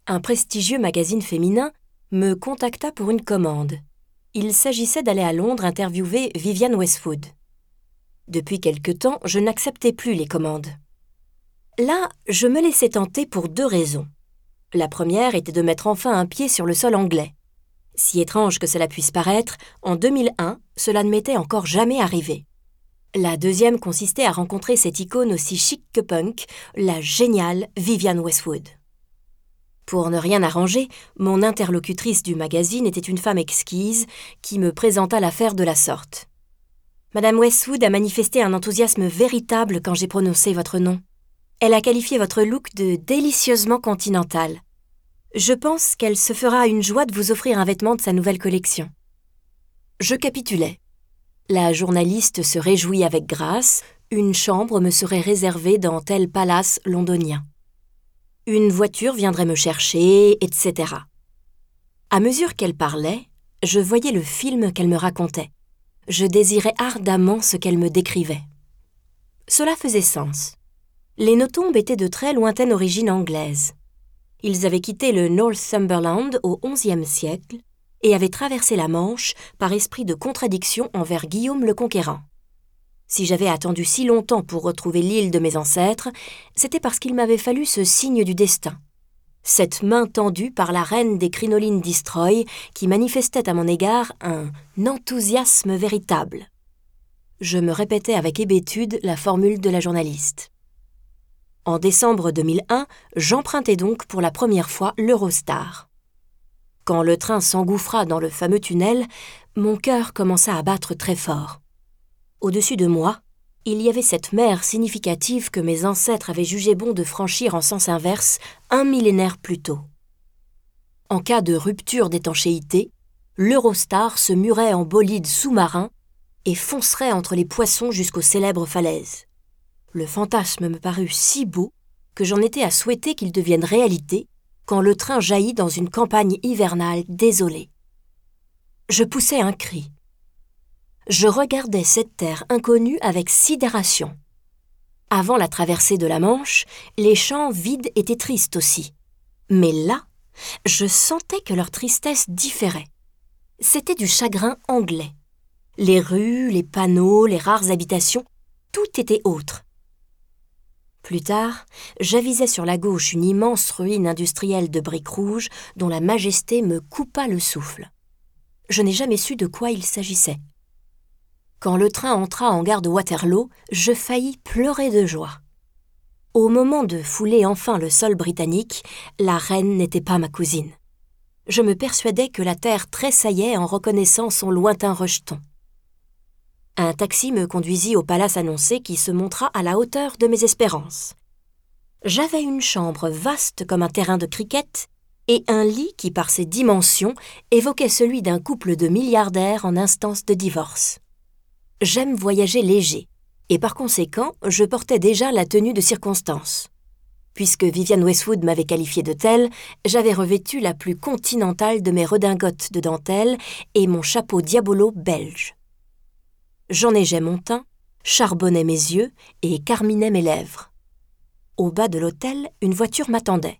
Un prestigieux magazine féminin me contacta pour une commande. Il s'agissait d'aller à Londres interviewer Vivienne Westwood. Depuis quelque temps, je n'acceptais plus les commandes. Là, je me laissais tenter pour 2 raisons. La première était de mettre enfin un pied sur le sol anglais. Si étrange que cela puisse paraître, en 2001, cela ne m'était encore jamais arrivé. La deuxième consistait à rencontrer cette icône aussi chic que punk, la géniale Vivienne Westwood. Pour ne rien arranger, mon interlocutrice du magazine était une femme exquise qui me présenta l'affaire de la sorte. « Madame Westwood a manifesté un enthousiasme véritable quand j'ai prononcé votre nom. Elle a qualifié votre look de délicieusement continental. Je pense qu'elle se fera une joie de vous offrir un vêtement de sa nouvelle collection. » Je capitulais. La journaliste se réjouit avec grâce, une chambre me serait réservée dans tel palace londonien. Une voiture viendrait me chercher, etc. À mesure qu'elle parlait, je voyais le film qu'elle me racontait. Je désirais ardemment ce qu'elle me décrivait. Cela faisait sens. Les Nothomb étaient de très lointaine origine anglaise. Ils avaient quitté le Northumberland au XIe siècle et avaient traversé la Manche par esprit de contradiction envers Guillaume le Conquérant. Si j'avais attendu si longtemps pour retrouver l'île de mes ancêtres, c'était parce qu'il m'avait fallu ce signe du destin. Cette main tendue par la reine des crinolines d'Istroy qui manifestait à mon égard un enthousiasme véritable. Je me répétais avec hébétude la formule de la journaliste. En décembre 2001, j'empruntai donc pour la première fois l'Eurostar. Quand le train s'engouffra dans le fameux tunnel, mon cœur commença à battre très fort. Au-dessus de moi, il y avait cette mer significative que mes ancêtres avaient jugé bon de franchir en sens inverse 1 millénaire plus tôt. En cas de rupture d'étanchéité, l'Eurostar se murait en bolide sous-marin et foncerait entre les poissons jusqu'aux célèbres falaises. Le fantasme me parut si beau que j'en étais à souhaiter qu'il devienne réalité quand le train jaillit dans une campagne hivernale désolée. Je poussai un cri. Je regardais cette terre inconnue avec sidération. Avant la traversée de la Manche, les champs vides étaient tristes aussi. Mais là, je sentais que leur tristesse différait. C'était du chagrin anglais. Les rues, les panneaux, les rares habitations, tout était autre. Plus tard, j'avisai sur la gauche une immense ruine industrielle de briques rouges dont la majesté me coupa le souffle. Je n'ai jamais su de quoi il s'agissait. Quand le train entra en gare de Waterloo, je faillis pleurer de joie. Au moment de fouler enfin le sol britannique, la reine n'était pas ma cousine. Je me persuadais que la terre tressaillait en reconnaissant son lointain rejeton. Un taxi me conduisit au palace annoncé qui se montra à la hauteur de mes espérances. J'avais une chambre vaste comme un terrain de cricket et un lit qui, par ses dimensions, évoquait celui d'un couple de milliardaires en instance de divorce. J'aime voyager léger, et par conséquent, je portais déjà la tenue de circonstance. Puisque Vivienne Westwood m'avait qualifiée de telle, j'avais revêtu la plus continentale de mes redingotes de dentelle et mon chapeau diabolo belge. J'enneigeais mon teint, charbonnais mes yeux et carminais mes lèvres. Au bas de l'hôtel, une voiture m'attendait.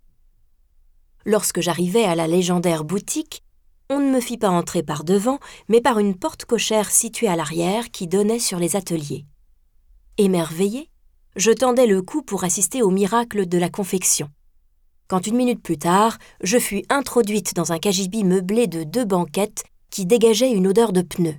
Lorsque j'arrivai à la légendaire boutique, on ne me fit pas entrer par devant, mais par une porte cochère située à l'arrière qui donnait sur les ateliers. Émerveillé, je tendais le cou pour assister au miracle de la confection. Quand 1 minute plus tard, je fus introduite dans un cagibi meublé de 2 banquettes qui dégageaient une odeur de pneus.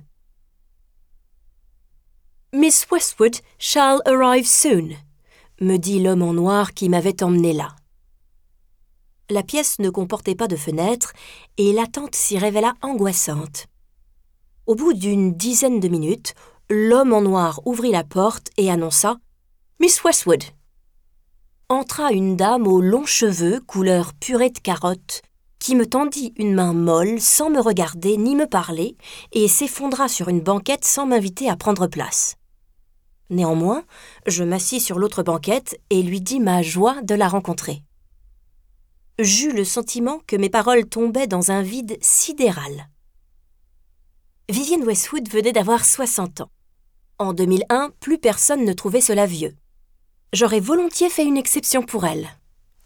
« Miss Westwood shall arrive soon », me dit l'homme en noir qui m'avait emmenée là. La pièce ne comportait pas de fenêtre et l'attente s'y révéla angoissante. Au bout d'une dizaine de minutes, l'homme en noir ouvrit la porte et annonça « Miss Westwood ». Entra une dame aux longs cheveux couleur purée de carotte qui me tendit une main molle sans me regarder ni me parler et s'effondra sur une banquette sans m'inviter à prendre place. Néanmoins, je m'assis sur l'autre banquette et lui dis ma joie de la rencontrer. J'eus le sentiment que mes paroles tombaient dans un vide sidéral. Vivienne Westwood venait d'avoir 60 ans. En 2001, plus personne ne trouvait cela vieux. J'aurais volontiers fait une exception pour elle.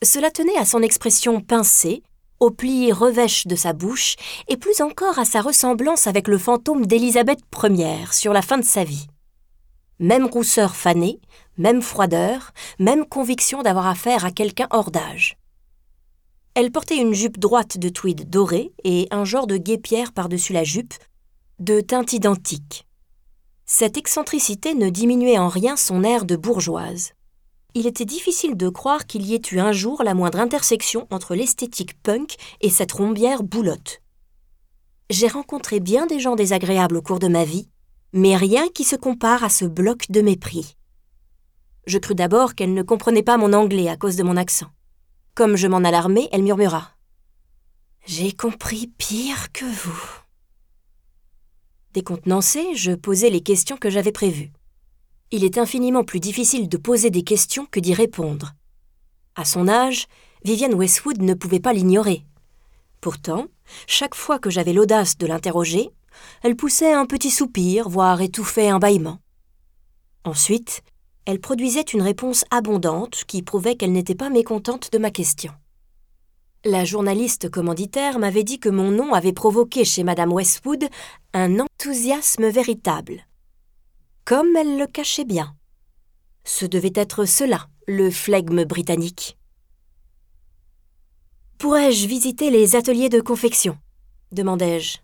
Cela tenait à son expression pincée, aux plis revêches de sa bouche et plus encore à sa ressemblance avec le fantôme d'Élisabeth Ière sur la fin de sa vie. Même rousseur fanée, même froideur, même conviction d'avoir affaire à quelqu'un hors d'âge. Elle portait une jupe droite de tweed doré et un genre de guêpière par-dessus la jupe, de teinte identique. Cette excentricité ne diminuait en rien son air de bourgeoise. Il était difficile de croire qu'il y ait eu un jour la moindre intersection entre l'esthétique punk et cette rombière boulotte. J'ai rencontré bien des gens désagréables au cours de ma vie, mais rien qui se compare à ce bloc de mépris. Je crus d'abord qu'elle ne comprenait pas mon anglais à cause de mon accent. Comme je m'en alarmai, elle murmura « J'ai compris pire que vous ». Décontenancée, je posai les questions que j'avais prévues. Il est infiniment plus difficile de poser des questions que d'y répondre. À son âge, Vivienne Westwood ne pouvait pas l'ignorer. Pourtant, chaque fois que j'avais l'audace de l'interroger, elle poussait un petit soupir, voire étouffait un bâillement. Ensuite, elle produisait une réponse abondante qui prouvait qu'elle n'était pas mécontente de ma question. La journaliste commanditaire m'avait dit que mon nom avait provoqué chez Madame Westwood un enthousiasme véritable. Comme elle le cachait bien. Ce devait être cela, le flegme britannique. « Pourrais-je visiter les ateliers de confection ?» demandai-je.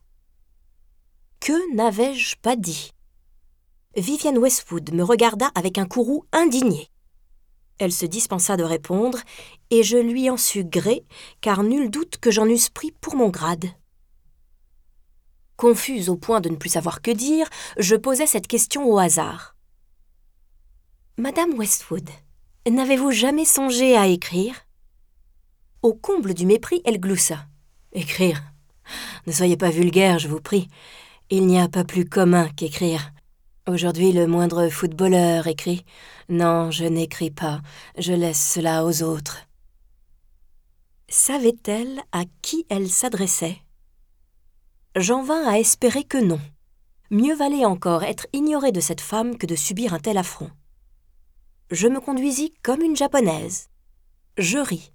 Que n'avais-je pas dit? Vivienne Westwood me regarda avec un courroux indigné. Elle se dispensa de répondre, et je lui en sus gré, car nul doute que j'en eusse pris pour mon grade. Confuse au point de ne plus savoir que dire, je posai cette question au hasard. « Madame Westwood, n'avez-vous jamais songé à écrire ?» Au comble du mépris, elle gloussa. « Écrire ? Ne soyez pas vulgaire, je vous prie. Il n'y a pas plus commun qu'écrire. Aujourd'hui, le moindre footballeur écrit. Non, je n'écris pas, je laisse cela aux autres. » Savait-elle à qui elle s'adressait ? J'en vins à espérer que non. Mieux valait encore être ignoré de cette femme que de subir un tel affront. Je me conduisis comme une japonaise. Je ris.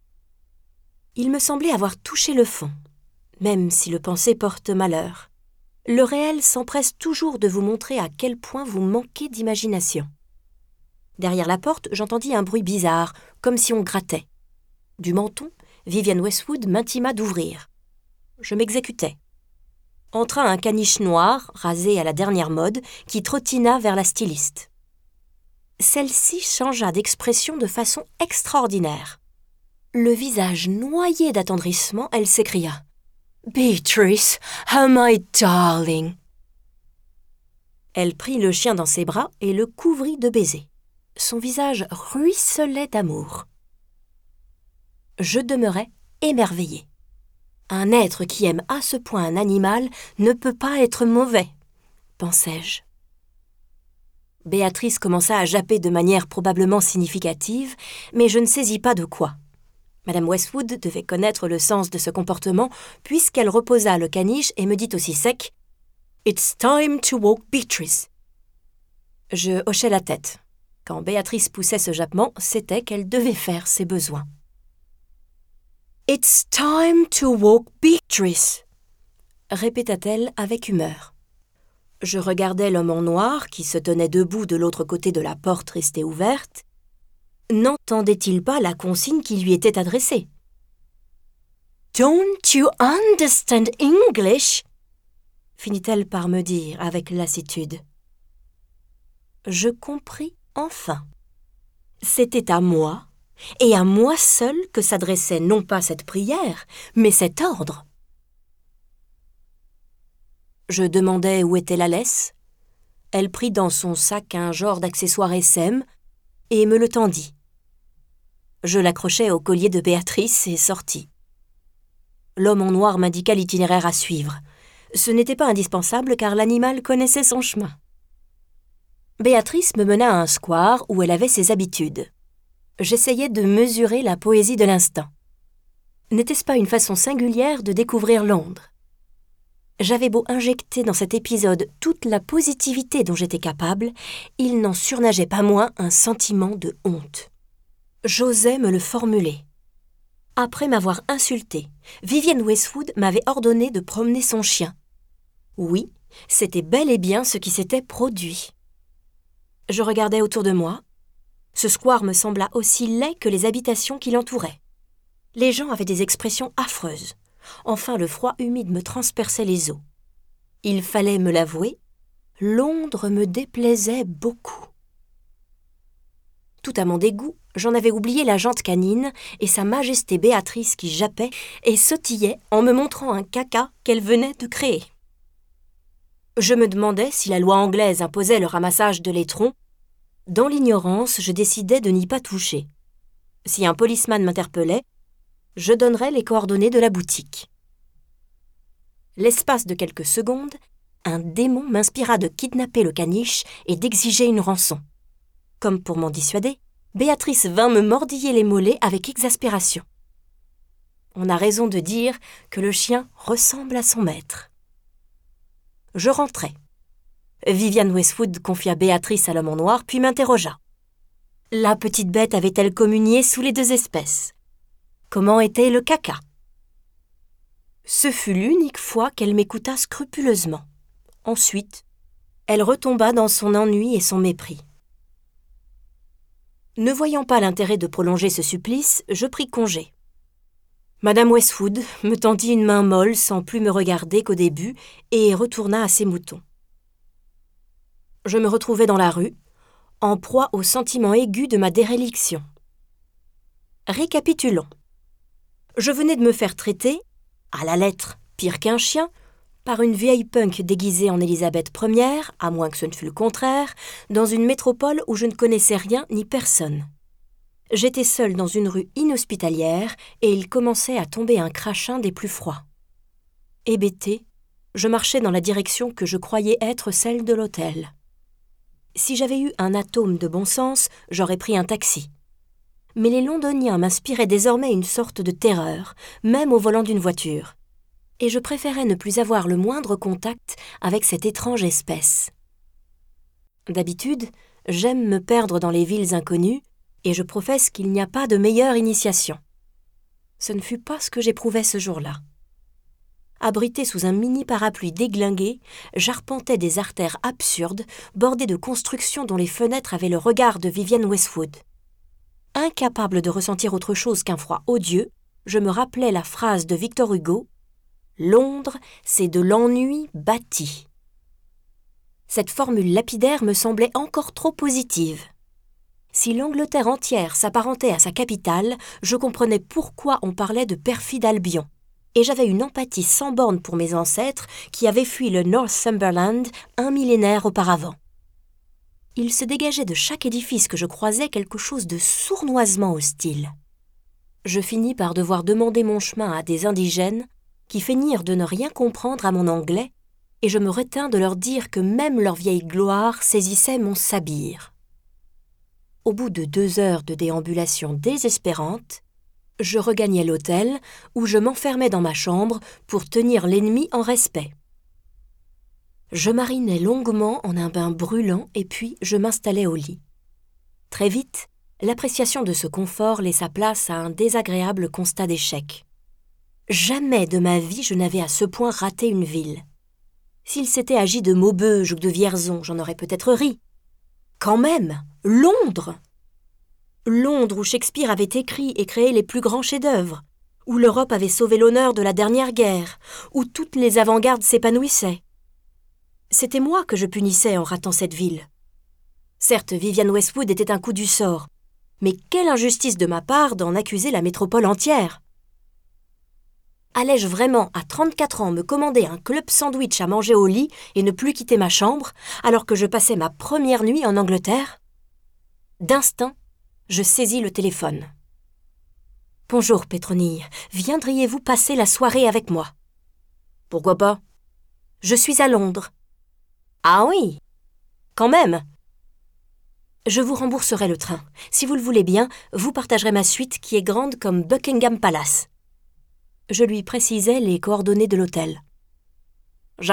Il me semblait avoir touché le fond, même si le pensée porte malheur. Le réel s'empresse toujours de vous montrer à quel point vous manquez d'imagination. Derrière la porte, j'entendis un bruit bizarre, comme si on grattait. Du menton, Vivienne Westwood m'intima d'ouvrir. Je m'exécutai. Entra un caniche noir, rasé à la dernière mode, qui trottina vers la styliste. Celle-ci changea d'expression de façon extraordinaire. Le visage noyé d'attendrissement, elle s'écria « Beatrice, oh my darling !» Elle prit le chien dans ses bras et le couvrit de baisers. Son visage ruisselait d'amour. Je demeurai émerveillée. Un être qui aime à ce point un animal ne peut pas être mauvais, pensai-je. Béatrice commença à japper de manière probablement significative, mais je ne saisis pas de quoi. Madame Westwood devait connaître le sens de ce comportement, puisqu'elle reposa le caniche et me dit aussi sec « It's time to walk Beatrice ». Je hochai la tête. Quand Béatrice poussait ce jappement, c'était qu'elle devait faire ses besoins. « It's time to walk Beatrice », répéta-t-elle avec humeur. Je regardai l'homme en noir qui se tenait debout de l'autre côté de la porte restée ouverte. N'entendait-il pas la consigne qui lui était adressée? « Don't you understand English ?» finit-elle par me dire avec lassitude. Je compris enfin. C'était à moi, et à moi seule que s'adressait non pas cette prière, mais cet ordre. Je demandai où était la laisse. Elle prit dans son sac un genre d'accessoire SM et me le tendit. Je l'accrochai au collier de Béatrice et sortis. L'homme en noir m'indiqua l'itinéraire à suivre. Ce n'était pas indispensable car l'animal connaissait son chemin. Béatrice me mena à un square où elle avait ses habitudes. J'essayais de mesurer la poésie de l'instant. N'était-ce pas une façon singulière de découvrir Londres? J'avais beau injecter dans cet épisode toute la positivité dont j'étais capable, il n'en surnageait pas moins un sentiment de honte. J'osais me le formuler. Après m'avoir insultée, Vivienne Westwood m'avait ordonné de promener son chien. Oui, c'était bel et bien ce qui s'était produit. Je regardais autour de moi. Ce square me sembla aussi laid que les habitations qui l'entouraient. Les gens avaient des expressions affreuses. Enfin, le froid humide me transperçait les os. Il fallait me l'avouer, Londres me déplaisait beaucoup. Tout à mon dégoût, j'en avais oublié la jante canine et sa majesté Béatrice qui jappait et sautillait en me montrant un caca qu'elle venait de créer. Je me demandais si la loi anglaise imposait le ramassage de l'étron. Dans l'ignorance, je décidai de n'y pas toucher. Si un policeman m'interpellait, je donnerais les coordonnées de la boutique. L'espace de quelques secondes, un démon m'inspira de kidnapper le caniche et d'exiger une rançon. Comme pour m'en dissuader, Béatrice vint me mordiller les mollets avec exaspération. On a raison de dire que le chien ressemble à son maître. Je rentrai. Vivienne Westwood confia Béatrice à l'homme en noir, puis m'interrogea. La petite bête avait-elle communié sous les deux espèces? Comment était le caca? Ce fut l'unique fois qu'elle m'écouta scrupuleusement. Ensuite, elle retomba dans son ennui et son mépris. Ne voyant pas l'intérêt de prolonger ce supplice, je pris congé. Madame Westwood me tendit une main molle sans plus me regarder qu'au début et retourna à ses moutons. Je me retrouvai dans la rue, en proie au sentiment aigu de ma déréliction. Récapitulons. Je venais de me faire traiter, à la lettre pire qu'un chien, par une vieille punk déguisée en Élisabeth Ier, à moins que ce ne fût le contraire, dans une métropole où je ne connaissais rien ni personne. J'étais seule dans une rue inhospitalière et il commençait à tomber un crachin des plus froids. Hébétée, je marchais dans la direction que je croyais être celle de l'hôtel. Si j'avais eu un atome de bon sens, j'aurais pris un taxi. Mais les Londoniens m'inspiraient désormais une sorte de terreur, même au volant d'une voiture. Et je préférais ne plus avoir le moindre contact avec cette étrange espèce. D'habitude, j'aime me perdre dans les villes inconnues, et je professe qu'il n'y a pas de meilleure initiation. Ce ne fut pas ce que j'éprouvais ce jour-là. Abritée sous un mini-parapluie déglingué, j'arpentais des artères absurdes, bordées de constructions dont les fenêtres avaient le regard de Vivienne Westwood. Incapable de ressentir autre chose qu'un froid odieux, je me rappelais la phrase de Victor Hugo « Londres, c'est de l'ennui bâti ». Cette formule lapidaire me semblait encore trop positive. Si l'Angleterre entière s'apparentait à sa capitale, je comprenais pourquoi on parlait de perfide Albion, et j'avais une empathie sans borne pour mes ancêtres qui avaient fui le Northumberland un millénaire auparavant. Il se dégageait de chaque édifice que je croisais quelque chose de sournoisement hostile. Je finis par devoir demander mon chemin à des indigènes qui feignirent de ne rien comprendre à mon anglais, et je me retins de leur dire que même leur vieille gloire saisissait mon sabir. Au bout de 2 heures de déambulation désespérante, je regagnai l'hôtel où je m'enfermais dans ma chambre pour tenir l'ennemi en respect. Je marinai longuement en un bain brûlant et puis je m'installai au lit. Très vite, l'appréciation de ce confort laissa place à un désagréable constat d'échec. Jamais de ma vie je n'avais à ce point raté une ville. S'il s'était agi de Maubeuge ou de Vierzon, j'en aurais peut-être ri. Quand même, Londres! Londres où Shakespeare avait écrit et créé les plus grands chefs-d'œuvre, où l'Europe avait sauvé l'honneur de la dernière guerre, où toutes les avant-gardes s'épanouissaient. C'était moi que je punissais en ratant cette ville. Certes, Vivienne Westwood était un coup du sort, mais quelle injustice de ma part d'en accuser la métropole entière! Allais-je vraiment, à 34 ans, me commander un club sandwich à manger au lit et ne plus quitter ma chambre, alors que je passais ma première nuit en Angleterre? D'instinct, je saisis le téléphone. « Bonjour, Pétronille. Viendriez-vous passer la soirée avec moi ?»« Pourquoi pas ? » ?»« Je suis à Londres. »« Ah oui ? Quand même !»« Je vous rembourserai le train. Si vous le voulez bien, vous partagerez ma suite qui est grande comme Buckingham Palace. » Je lui précisai les coordonnées de l'hôtel. « J'arrive. »